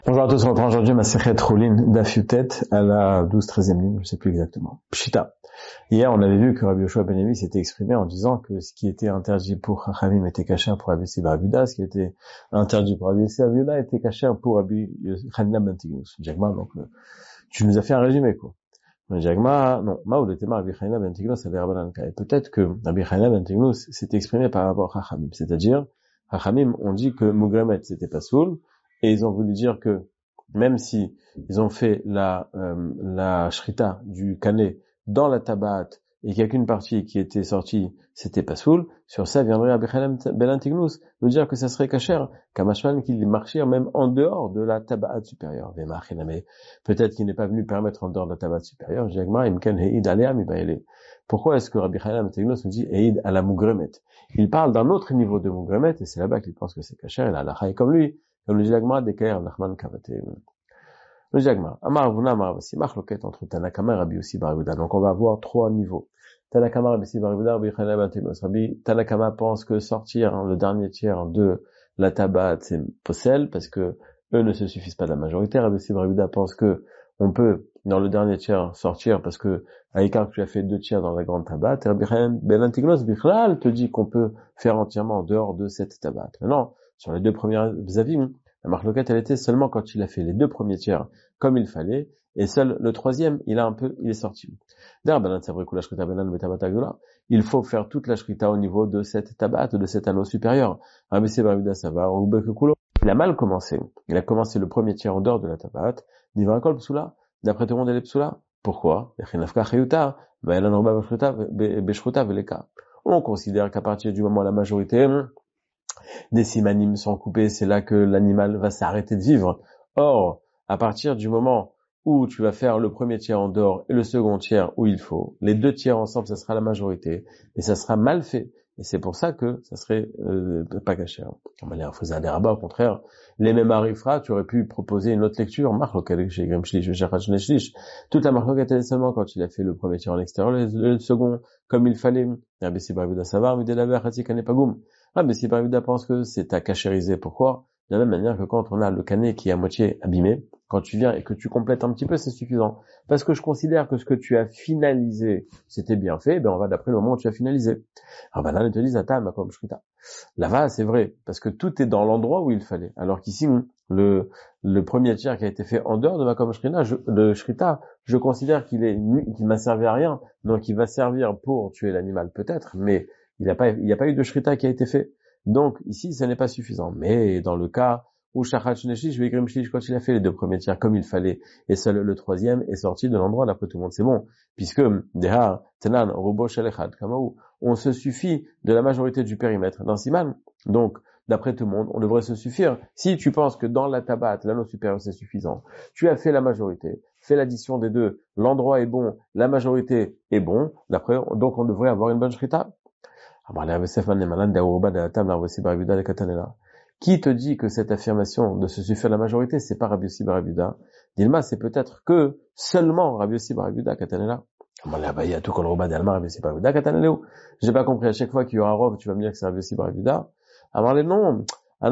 Bonjour à tous, on reprend aujourd'hui ma Masechet Choulin Daf Yutet à la 12-13e ligne, je ne sais plus exactement. Pshita. Hier, on avait vu que Rabbi Yoshua ben Levi s'était exprimé en disant que ce qui était interdit pour Chachamim était caché pour Rabbi Yossi bar Abuda, ce qui était interdit pour Rabbi Yossi bar Abuda était caché pour Rabbi Hanina ben Tignus. Jagma, donc, tu nous as fait un résumé, quoi. Jagma, non, Maoul était Rabbi Hanina ben Tignus avait Rabbanan Ka. Et peut-être que Rabbi Hanina ben Tignus s'était exprimé par rapport à Chachamim. C'est-à-dire, Chachamim ont dit que Mugremet c'était pas soul, et ils ont voulu dire que même si ils ont fait la shrita du kané dans la tabat et qu'il n'y a qu'une partie qui était sortie, c'était pas soul, sur ça viendrait Rabbi Hanina ben Tignus nous dire que ça serait kasher, kamashman qu'il marchait même en dehors de la tabat supérieure. Mais peut-être qu'il n'est pas venu permettre en dehors de la tabat supérieure. Pourquoi est-ce que Rabbi Hanina ben Tignus nous dit Eid à la Mugremet? Il parle d'un autre niveau de Mugremet et c'est là-bas qu'il pense que c'est kasher, et la halakha est comme lui. Comme le Jagma Deker Nachman Kavate. Le Jagma. Amar Vuna Amar Vassi. Marloquette entre Tanakama et Rabbi Yossi bar Abuda. Donc on va avoir trois niveaux. Tanakama, Rabbi Yossi bar Abuda, Rabbi Hanina ben Tignus. Rabbi Tanakama pense que sortir le dernier tiers de la tabat c'est possel parce que eux ne se suffisent pas de la majorité. Rabbi Yossi bar Abuda pense que on peut dans le dernier tiers sortir parce que à l'écart que tu as fait 2 tiers dans la grande tabat. Et Rabbi Hanina ben Tignus Bichlal te dit qu'on peut faire entièrement en dehors de cette tabat. Maintenant, sur les deux premiers avis, la marloquette, elle était seulement quand il a fait les 2 premiers tiers comme il fallait, et seul le troisième, il est sorti. Il faut faire toute la shrita au niveau de cette tabat, de cet anneau supérieur. Il a mal commencé. Il a commencé le premier tiers en dehors de la tabat. D'après tout le monde, elle est psoula. Pourquoi? On considère qu'à partir du moment où la majorité des simanim sont coupés, c'est là que l'animal va s'arrêter de vivre. Or, à partir du moment où tu vas faire le premier tiers en dehors et le second tiers où il faut, les 2 tiers ensemble, ça sera la majorité, et ça sera mal fait. Et c'est pour ça que ça serait pas caché. Comme les faisait des rabats, au contraire, les mêmes arifra, tu aurais pu proposer une autre lecture. Toute la marloquette est seulement quand il a fait le premier tiers en extérieur, le second comme il fallait. Rabbi Yossi bar Abuda pense que c'est à cachériser. Pourquoi? De la même manière que quand on a le canet qui est à moitié abîmé, quand tu viens et que tu complètes un petit peu, c'est suffisant. Parce que je considère que ce que tu as finalisé, c'était bien fait, on va d'après le moment où tu as finalisé. Alors là, ils te disent, makom shrita. Là-bas, c'est vrai, parce que tout est dans l'endroit où il fallait. Alors qu'ici, le premier tiers qui a été fait en dehors de makom shrita, je considère qu'il m'a servi à rien. Donc, il va servir pour tuer l'animal peut-être, mais il n'y a pas eu de shrita qui a été fait. Donc, ici, ce n'est pas suffisant. Mais dans le cas où Shachat Shnechish, Vegrim Shlish, quand il a fait les 2 premiers tiers comme il fallait, et seul le troisième est sorti de l'endroit, d'après tout le monde, c'est bon. Puisque, Deha, Tenan, Robo Shalechad, Kamaou, on se suffit de la majorité du périmètre d'un siman. Donc, d'après tout le monde, on devrait se suffire. Si tu penses que dans la tabat, l'anneau supérieur, c'est suffisant, tu as fait la majorité, fais l'addition des deux, l'endroit est bon, la majorité est bon, donc on devrait avoir une bonne shrita. Qui te dit que cette affirmation de se suffire à la majorité, c'est pas Rabbi Yossi bar Abuda? Dilma, c'est peut-être que seulement Rabbi Yossi bar Abuda katanela. J'ai pas compris, à chaque fois qu'il y aura Rov, tu vas me dire que c'est Rabbi Yossi bar Abuda. Alors non,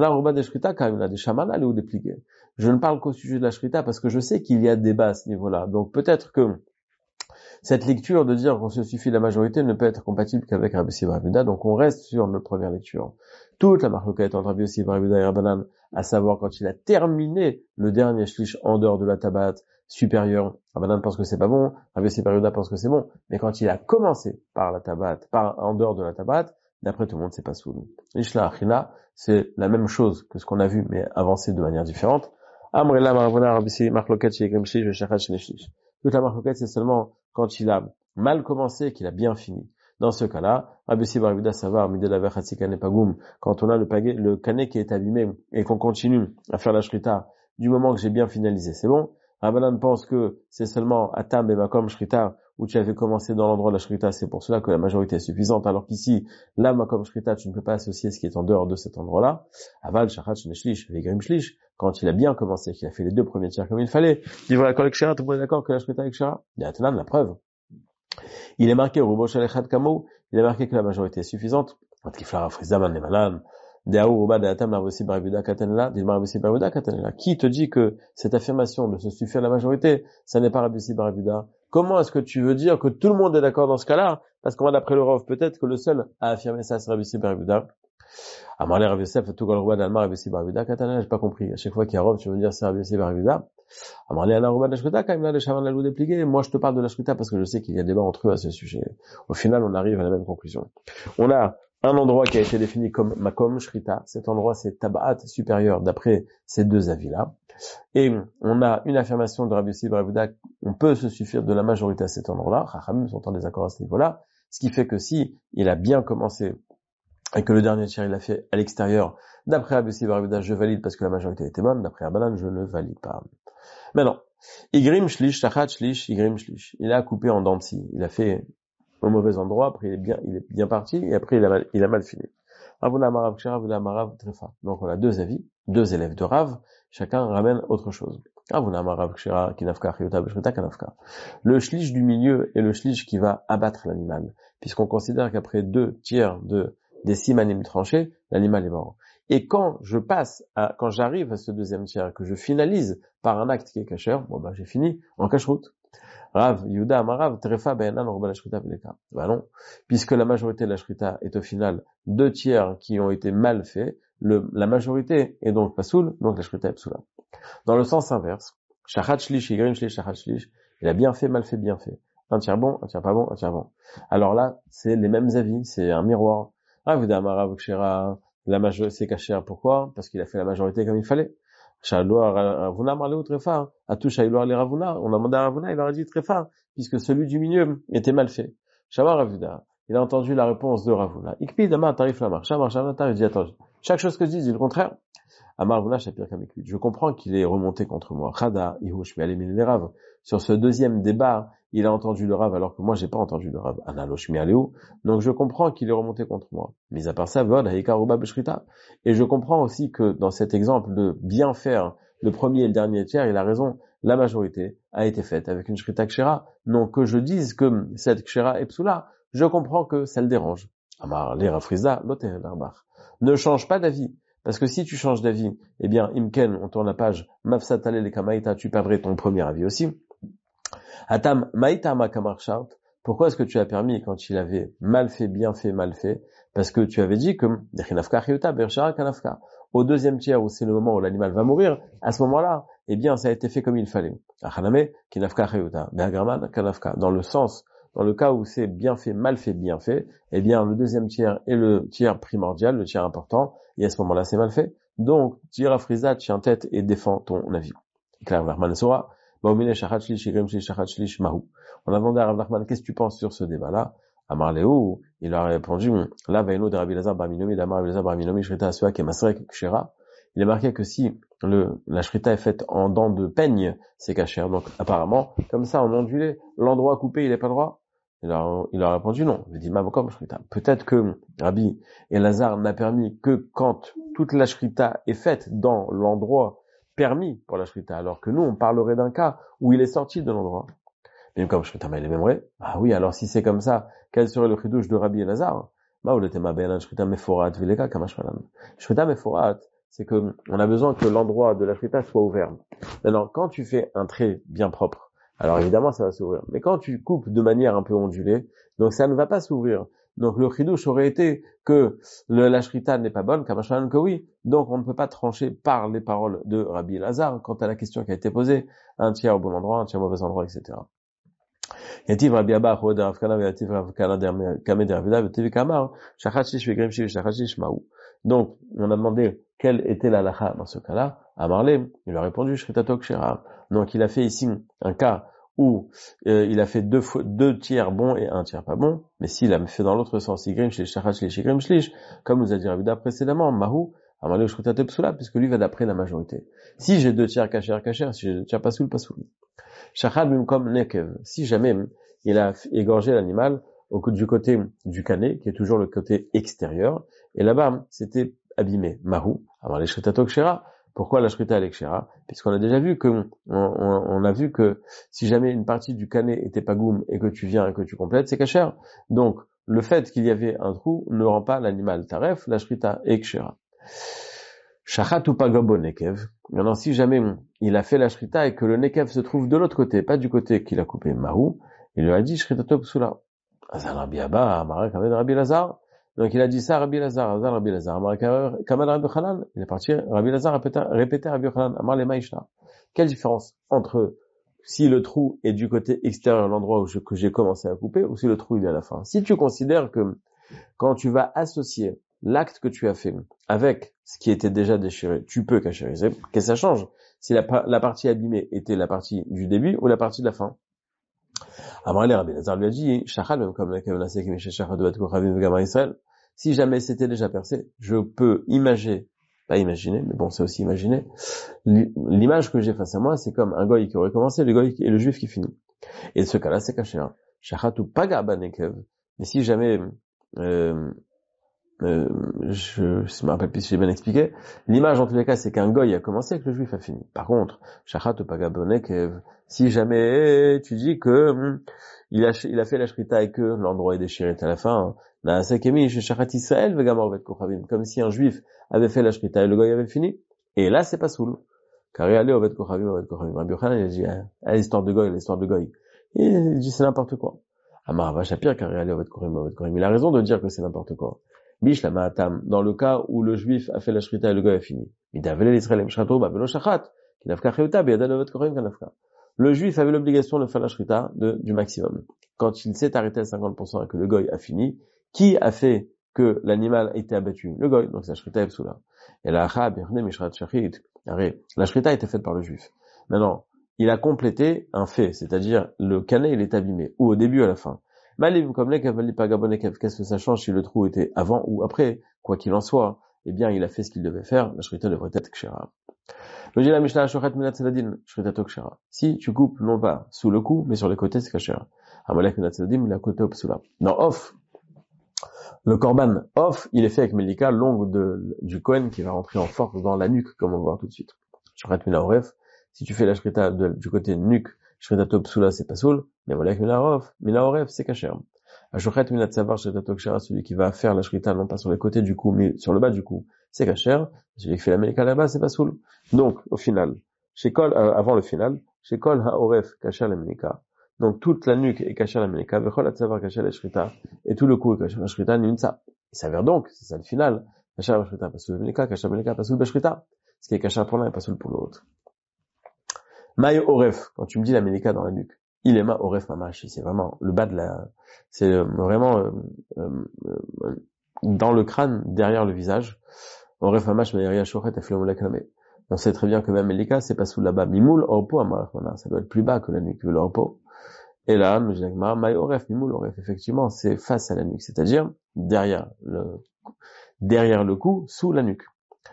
je ne parle qu'au sujet de la shrita parce que je sais qu'il y a débat à ce niveau-là. Donc peut-être que cette lecture de dire qu'on se suffit de la majorité ne peut être compatible qu'avec Rabbi Yossi bar Abuda, donc on reste sur notre première lecture. Toute la marloquette entre Rabbi Yossi bar Abuda et Rabbanan, à savoir quand il a terminé le dernier shlish en dehors de la tabat supérieure, Rabbanan pense que c'est pas bon, Rabbi Yossi bar Abuda pense que c'est bon, mais quand il a commencé par la tabat, en dehors de la tabat, d'après tout le monde c'est pas soul. Ishla Achina, c'est la même chose que ce qu'on a vu, mais avancé de manière différente. Amrela Maravona Rabbi Yossi marloquette chez Yegrim Shlish, Shachat Shnechish. Toute la marloquette c'est seulement quand il a mal commencé et qu'il a bien fini. Dans ce cas-là, Rabbi Yossi bar Abuda savar midelaver hatzikane pagum, quand on a le canet qui est abîmé et qu'on continue à faire la shrita du moment que j'ai bien finalisé, c'est bon. Rabbanan pense que c'est seulement atam et makom shrita où tu avais commencé dans l'endroit de la shrita, c'est pour cela que la majorité est suffisante, alors qu'ici, là, makom shrita, tu ne peux pas associer ce qui est en dehors de cet endroit-là. Aval shachat shnechish vegrim shlish, quand il a bien commencé, qu'il a fait les 2 premiers tiers comme il fallait, il va avec Shara, tout le monde est d'accord que la shrita avec Shara? Il y a la preuve. Il est marqué au Rubo Shalechad Kamo, il est marqué que la majorité est suffisante. Qui te dit que cette affirmation de se suffire à la majorité, ça n'est pas Rabbi Yossi bar Abuda? Comment est-ce que tu veux dire que tout le monde est d'accord dans ce cas-là? Parce qu'on va d'après le Rav, peut-être que le seul à affirmer ça, c'est Rabbi Yossi bar Abuda. Amarle Rabbi Yosef, tout Golroba d'Alma, Rabbi Yossi bar Abuda, Katana, j'ai pas compris. À chaque fois qu'il y a Rav, tu veux dire c'est Rabbi Yossi bar Abuda. Amarle Anarouba d'Ashkota, quand il a les chavans de la lou dépliqué. Moi, je te parle de l'Ashkota parce que je sais qu'il y a débat entre eux à ce sujet. Au final, on arrive à la même conclusion. On a un endroit qui a été défini comme Makom Shrita. Cet endroit, c'est Tabaat supérieur d'après ces deux avis-là. Et on a une affirmation de Rabbi Yossi bar Abuda, on peut se suffire de la majorité à cet endroit-là. Chachamim sont en désaccord à ce niveau-là. Ce qui fait que si il a bien commencé et que le dernier tiers il a fait à l'extérieur, d'après Rabbi Yossi bar Abuda, je valide parce que la majorité était bonne. D'après Abanan, je ne valide pas. Maintenant, Igrim Shlish, Tachat Shlish, Igrim Shlish. Il a coupé en dents de scie. Il a fait au mauvais endroit, après il est bien parti, et après il a mal fini. Ravuna Marav Kshera, Ravuna Marav Trefa. Donc on a deux avis, deux élèves de Rav, chacun ramène autre chose. Ravuna Marav Kshera, Kinafka, Chiyota, Beshrita, Kanafka. Le shlish du milieu est le shlish qui va abattre l'animal, puisqu'on considère qu'après 2/3 des simanim tranchés, l'animal est mort. Et quand j'arrive à ce deuxième tiers, que je finalise par un acte qui est kasher, j'ai fini en kashrut. Rav, Yehuda, Amarav, Trefa, Be'enan, Orba, la Shrita, Veleka. Non. Puisque la majorité de la Shrita est au final 2/3 qui ont été mal faits, la majorité est donc pasoul, donc la Shrita est psoula. Dans le sens inverse, Shachat Shlish, Igrim Shlish, Shachat Shlish, il a bien fait, mal fait, bien fait. Un tiers bon, un tiers pas bon, un tiers bon. Alors là, c'est les mêmes avis, c'est un miroir. Rav, Yehuda, Amarav, Kshera, la majorité, c'est kasher. Pourquoi? Parce qu'il a fait la majorité comme il fallait. Ravuna marlé ou Trefa, à tout Shaïloar les Ravuna, on a demandé à Ravuna, il leur a dit Trefa, puisque celui du milieu était mal fait. Shamar Ravuna, il a entendu la réponse de Ravuna. Ikpi dama tarif lamar, Shamar il dit attends, chaque chose que je dis, dit le contraire. Amar Ravuna, c'est pire qu'avec lui. Je comprends qu'il est remonté contre moi. Khada, Ihush, mais les Rav. Sur ce deuxième débat, il a entendu le Rav alors que moi j'ai pas entendu le Rav. Analosh mialéou. Donc je comprends qu'il est remonté contre moi. Mis à part ça, Vod, Haïka, Ruba, Beshrita. Et je comprends aussi que dans cet exemple de bien faire le premier et le dernier tiers, il a raison. La majorité a été faite avec une Shrita Kshera. Non que je dise que cette Kshera est psoula, je comprends que ça le dérange. Amar, les Rafrizda, Loter, Larbach. Ne change pas d'avis. Parce que si tu changes d'avis, eh bien, Imken, on tourne la page, Mafsatale le Kamaïta, tu perdrais ton premier avis aussi. Atam, Maïta ma Kamarchart, pourquoi est-ce que tu as permis quand il avait mal fait, bien fait, mal fait? Parce que tu avais dit que, au deuxième tiers où c'est le moment où l'animal va mourir, à ce moment-là, eh bien, ça a été fait comme il fallait. Dans le sens, dans le cas où c'est bien fait, eh bien, le deuxième tiers est le tiers primordial, le tiers important, et à ce moment-là, c'est mal fait. Donc, tire à Frisa, tiens tête et défends ton avis. Claire Verman Sora, on a demandé à Rav Nachman, qu'est-ce que tu penses sur ce débat-là? Amar Léo, il a répondu, là, Vaino de Rabbi Lazar Barminomi, d'Amar Rabbi Lazar Barminomi, Shrita Asua, Kemasrek, Kshera. Il est marqué que si la Shrita est faite en dents de peigne, c'est kasher. Donc, apparemment, comme ça, en ondulé, l'endroit coupé, il n'est pas droit. Il a répondu non. Il dit, Mamokom Shrita. Peut-être que Rabbi Elazar n'a permis que quand toute la Shrita est faite dans l'endroit permis pour la Shrita, alors que nous, on parlerait d'un cas où il est sorti de l'endroit. Mais comme Shrita, mais il est même vrai. Ah oui, alors si c'est comme ça, quel serait le chidouche de Rabbi Elazar? Shrita Meforat, c'est que on a besoin que l'endroit de la Shrita soit ouvert. Maintenant, quand tu fais un trait bien propre, alors évidemment, ça va s'ouvrir. Mais quand tu coupes de manière un peu ondulée, donc ça ne va pas s'ouvrir. Donc le chidouche aurait été que la Shrita n'est pas bonne, Kamashmalan que oui. Donc on ne peut pas trancher par les paroles de Rabbi Elazar quant à la question qui a été posée, un tiers au bon endroit, un tiers au mauvais endroit, etc. Yativ Rabbi Abba, Chod Rav Kana, Yativ Rav Kana, Kamed Ravida, Yativ Kamar, Shachat Shish, Vegrim Shish, Shachat Shish, Maou. Donc, on a demandé quelle était la lacha dans ce cas-là. À Marley, il a répondu, Shritato Kshera. Donc, il a fait ici un cas où il a fait deux tiers bons et un tiers pas bon. Mais s'il a fait dans l'autre sens, Igrim Shlish, Shachat Shlish, Igrim Shlish, comme nous a dit Ravida précédemment, Mahou, à Marley, Shritato Psula, puisque lui va d'après la majorité. Si j'ai deux tiers kasher, si j'ai deux tiers pas soul. Shachad Bimkom Nekev. Si jamais il a égorgé l'animal du côté du canet, qui est toujours le côté extérieur, et là-bas, c'était abîmé. Mahou. Alors, les Shritato Kshera. Pourquoi la Shrita est Kshera? Puisqu'on a déjà vu on a vu que si jamais une partie du canet était pas goum et que tu viens et que tu complètes, c'est kasher. Donc, le fait qu'il y avait un trou ne rend pas l'animal taref, la Shrita est Kshera. Shachat ou pagabo nekev. Maintenant, si jamais il a fait la shrita et que le nekev se trouve de l'autre côté, pas du côté qu'il a coupé, Mahou, il lui a dit shritato psula. Azal Rabbi Abba, Amara Kamed Rabbi Lazar. Donc il a dit ça à Rabbi Lazar, Azal Rabbi Lazar, Amara Kamed Rabbi Chanan. Il est parti, Rabbi Lazar répétait Rabbi Chanan, Amar le Maïshna. Quelle différence entre si le trou est du côté extérieur, l'endroit que j'ai commencé à couper, ou si le trou il est à la fin? Si tu considères que quand tu vas associer l'acte que tu as fait avec ce qui était déjà déchiré, tu peux cachériser, qu'est-ce que ça change? Si la partie abîmée était la partie du début ou la partie de la fin. Amrali Rabbi Lazar lui a dit, Shachal, même comme la Kavanasé qui m'échait Shachal de Bat Kochavim Vegama Israël, si jamais c'était déjà percé, je peux pas imaginer, mais bon, c'est aussi imaginer, l'image que j'ai face à moi, c'est comme un goy qui aurait commencé, le goy et le juif qui finit. Et ce cas-là, c'est caché. Shachat ou paga banekev. Mais si jamais, je me rappelle plus si j'ai bien expliqué, l'image, en tous les cas, c'est qu'un goy a commencé et que le juif a fini. Par contre, shachat ou paga banekev, si jamais tu dis que, il a fait la shrita et que l'endroit est déchiré à la fin, comme si un juif avait fait la shrita et le goy avait fini. Et là, c'est pas soul. Car il allait au Vet Kochavim. Rabbi Yochanan, il a dit, l'histoire de goy. Et il dit, c'est n'importe quoi. Amar Vachapir, car il allait au Vet Kochavim. Il a raison de dire que c'est n'importe quoi. Bish la Ma'atam, dans le cas où le juif a fait la shrita et le goy a fini. Le juif avait l'obligation de faire la shrita du maximum. Quand il s'est arrêté à 50% et que le goy a fini, qui a fait que l'animal a été abattu? Le goy, donc c'est la shrita epsula. Et la shrita a été faite par le juif. Maintenant, il a complété un fait, c'est-à-dire le canet il est abîmé, ou au début ou à la fin. Qu'est-ce que ça change si le trou était avant ou après? Quoi qu'il en soit, eh bien, il a fait ce qu'il devait faire, la shrita devrait être kshera. Le dit la Mishnah, shochet minat tzedadin, shritato kshera. Si tu coupes non pas sous le cou, mais sur les côtés, c'est kshera. Amalek minat tzedadin, il a côté psula. Non, off. Le korban off, il est fait avec Melika, l'ongle du Kohen qui va rentrer en force dans la nuque, comme on va voir tout de suite. Shochet mina oref. Si tu fais la shrita du côté nuque, shritato psula, c'est pas soul, mais Amalek mina oref, c'est kasher. Ashochet minat tzavar, shritato kshera, celui qui va faire la shrita non pas sur les côtés du cou, mais sur le bas du cou, c'est kasher. Celui qui fait la Melika là-bas, c'est pas soul. Donc, au final, avant le final, chez Kol ha-oref kasher la Melika. Donc, toute la nuque est kasher la Melika, vechol ha-tzavar kasher la shrita, et tout le cou est kasher la shrita, nimtsa. Il s'avère donc, c'est ça le final, kasher la shrita, pas soul la Melika, kasher la Melika, pas soul la shrita. Ce qui est kasher pour l'un et pas soul pour l'autre. Maï oref, quand tu me dis la Melika dans la nuque, il est ma oref mamash, c'est vraiment le bas de c'est vraiment, dans le crâne, derrière le visage. Oref mamash maïria shochet aflomolakame. On sait très bien que même Melika, c'est pas sous là-bas. Mimoul orpo amarachona, ça doit être plus bas que la nuque, le orpo. Et là, nous disons, maï oref, mimoul oref, effectivement, c'est face à la nuque, c'est-à-dire derrière le cou, sous la nuque.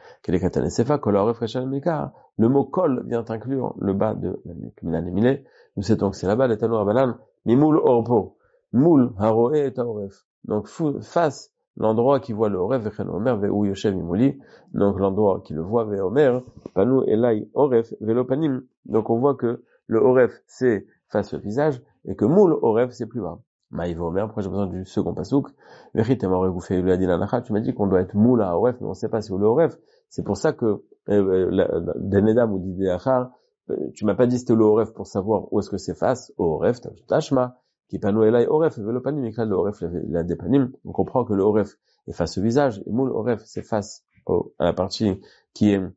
Le mot kol vient inclure le bas de la nuque. Nous savons que c'est là-bas, les tanur abanan, mimoul orpo, moul haroe et oref. Donc, face, l'endroit qui voit le oref, vechen omer, ve'u yoshev mimouli. Donc, l'endroit qui le voit, ve'omer, panou elai oref, ve'lopanim. Donc, on voit que le oref, c'est face au visage, et que moul oref, c'est plus bas. Maïva omer, pourquoi j'ai besoin du second pasouk? Vechit emor egouffé, lui a dit l'anacha, tu m'as dit qu'on doit être moul à oref, mais on sait pas si où le oref. C'est pour ça que, Denedam ou Didéachar, tu m'as pas dit c'était le oref pour savoir où est-ce que c'est face au oref, tashma, qui panou elai oref, ve'lopanim, et le oref, la dépanim. On comprend que le oref est face au visage, et moul oref, c'est face à la partie qui est,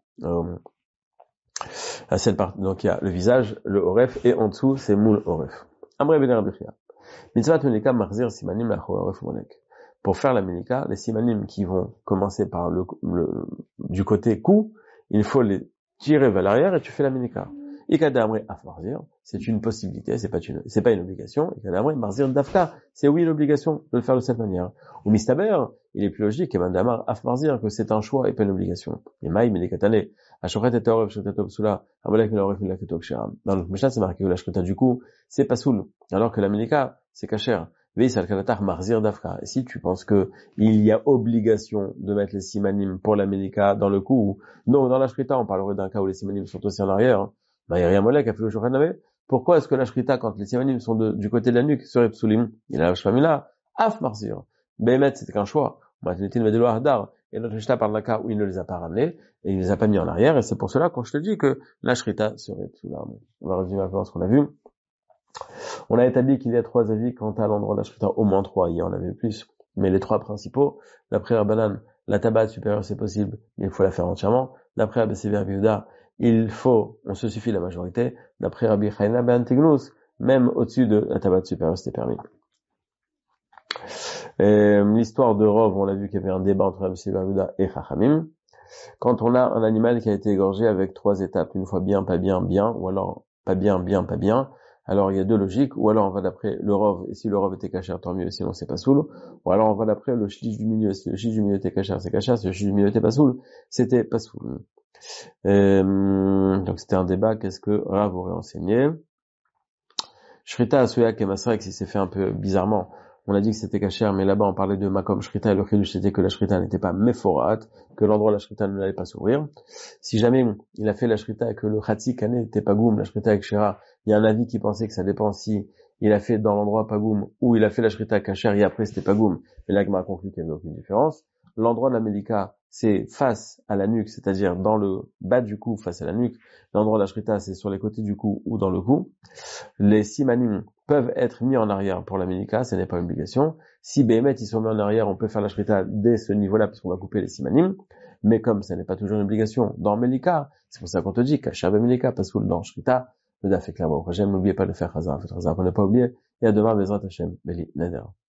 à cette partie, donc il y a le visage, le oref, et en dessous, c'est moul oref. Amre ben Rabbi Chia. Mitzvat Melika marzir simanim lachor oref monek. Pour faire la Melika, les simanim qui vont commencer par du côté cou, il faut les tirer vers l'arrière et tu fais la Melika. Ikadamre af marzir, c'est une possibilité, c'est pas une obligation. Ikadamre marzir dafka, c'est oui l'obligation de le faire de cette manière. Ou mistaber, il est plus logique, et mandamar af marzir, que c'est un choix et pas une obligation. Et maï Melekatane, ashochet et oref shoteto psula, amalek meloref milaketo ksheram. Dans le Mishnah, c'est marqué que la shrita du coup, c'est pas soul, alors que la Melika, c'est kasher. Et si tu penses que il y a obligation de mettre les simanim pour la Melika dans le cou, non, dans la shrita, on parlerait d'un cas où les simanim sont aussi en arrière, hein. Pourquoi est-ce que la shrita, quand les simanim sont du côté de la nuque, serait psulim? Il a la shpamila, af marzir. Behemet, c'était qu'un choix. et notre Mishnah parle d'un cas où il ne les a pas ramenés, et il les a pas mis en arrière, et c'est pour cela qu'on je te dis que la Shrita serait sous l'arme. On va résumer un peu ce qu'on a vu. On a établi qu'il y a 3 avis quant à l'endroit de la Shrita, au moins 3, il y en avait plus, mais les 3 principaux, d'après Rabbanan, la tabat supérieure c'est possible, mais il faut la faire entièrement. D'après Rabbi Sever Yehuda, on se suffit la majorité. D'après Rabbi Chaina ben Tignus, même au-dessus de la tabat supérieure c'était permis. L'histoire de Rov, on l'a vu qu'il y avait un débat entre Rabbi Sever Yehuda et Chachamim. Quand on a un animal qui a été égorgé avec 3 étapes, une fois bien, pas bien, bien, ou alors pas bien, bien, pas bien, alors il y a 2 logiques, ou alors on va d'après le Rov, et si le Rov était caché, tant mieux, sinon c'est pas soul, ou alors on va d'après le Shlish du milieu, si le Shlish du milieu était caché, c'est caché, si le Shlish du milieu était pas soul, c'était pas soul. Donc c'était un débat, qu'est-ce que Rav aurait enseigné? Shrita Asuya Kemasrek, si c'est fait un peu bizarrement, on a dit que c'était caché, mais là-bas on parlait de Makom Shrita, et le Chidush c'était que la Shrita n'était pas Meforat, que l'endroit de la Shrita ne allait pas s'ouvrir. Si jamais il a fait la Shrita et que le Khatsi Kane n'était pas Goum, la Shrita avec Shira, il y a un avis qui pensait que ça dépend si il a fait dans l'endroit pas Goum, ou il a fait la Shrita Kacher et après c'était pas Goum, et l'Agma a conclu qu'il n'y avait aucune différence. L'endroit de la Melika, c'est face à la nuque, c'est-à-dire dans le bas du cou, face à la nuque. L'endroit de la Shrita, c'est sur les côtés du cou ou dans le cou. Les simanim peuvent être mis en arrière pour la Melika, ce n'est pas une obligation. Si Béhémet, ils sont mis en arrière, on peut faire la Shrita dès ce niveau-là, puisqu'on va couper les simanim. Mais comme ce n'est pas toujours une obligation dans Melika, c'est pour ça qu'on te dit qu'Achar Melika, parce que dans Shrita, le daf est clair. Bon, n'oubliez pas de faire Chazar, faites Chazar, pour ne pas oublier. Et à demain, Bezrat Hashem, Beli Neder.